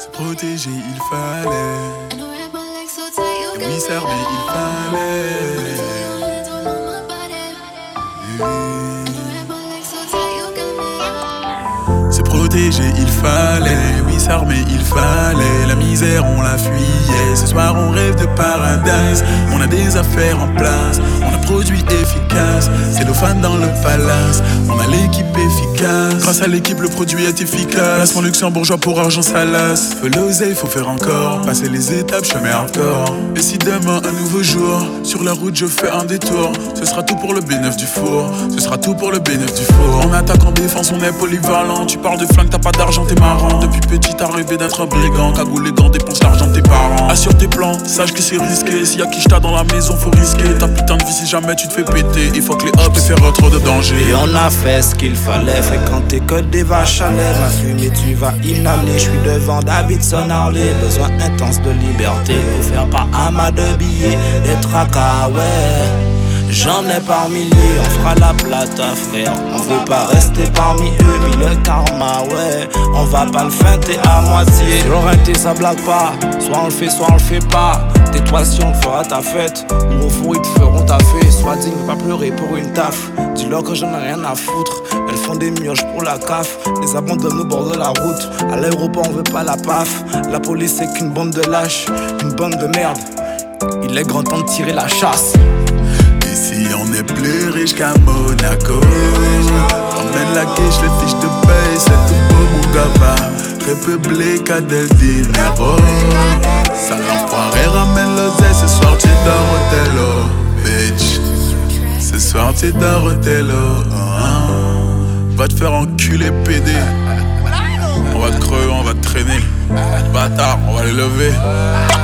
Protéger, il fallait. Et oui, servir, il fallait. Se protéger, il fallait. Oui, s'armer, il fallait. La misère, on la fuyait. Ce soir, on rêve de paradise. On a des affaires en place. On a produit efficace. C'est nos fans dans le palace. On a l'équipe efficace. Grâce à l'équipe, le produit est efficace. Placement luxembourgeois pour argent salace. Faut l'oseille, faut faire encore. Passer les étapes, chemin hardcore. Et si demain, un nouveau jour, sur la route, je fais un détour, ce sera tout pour le B9 du four. Ce sera tout pour le B9 du four. En attaque, en défense, on est polyvalent. Tu parles de flingue, t'as pas d'argent, t'es marrant. Depuis petit, t'as rêvé d'être un brigand. Cagoulé dans dépense l'argent de tes parents. Assure tes plans, sache que c'est risqué. S'il y a qui j't'a dans la maison, faut risquer. Ta putain de vie, si jamais tu te fais péter, il faut que les hops et faire trop de danger. Et on a fait ce qu'il fallait, fréquenter que des vaches à lait. Ma fumée, tu vas inhaler. Je suis devant Davidson Harley. Besoin intense de liberté. Pour faire pas un mât de billets, des tracas, ouais. J'en ai par milliers, on fera la plata frère. On veut pas rester parmi eux, mais le karma ouais. On va pas le feinter à moitié. L'oreille ça blague pas, soit on le fait, soit on le fait pas. Tais-toi si on fera ta fête, ou au four ils te feront ta fête. Sois digne, pas pleurer pour une taf. Dis-leur que j'en ai rien à foutre. Elles font des mioches pour la CAF, les abandonnent au bord de la route. À l'aéroport on veut pas la paf. La police c'est qu'une bande de lâches, une bande de merde. Il est grand temps de tirer la chasse. Ici on est plus riche qu'à Monaco. Emmène la quiche, les fiches de paye, c'est tout beau mon gaba. Républica del Dinero. Ça l'enfoiré ramène l'oseille, ce soir tu dors au télo. Bitch, ce soir tu dors au télo. Va te faire enculer PD. On va te crever, on va te traîner. Bâtard, on va les lever.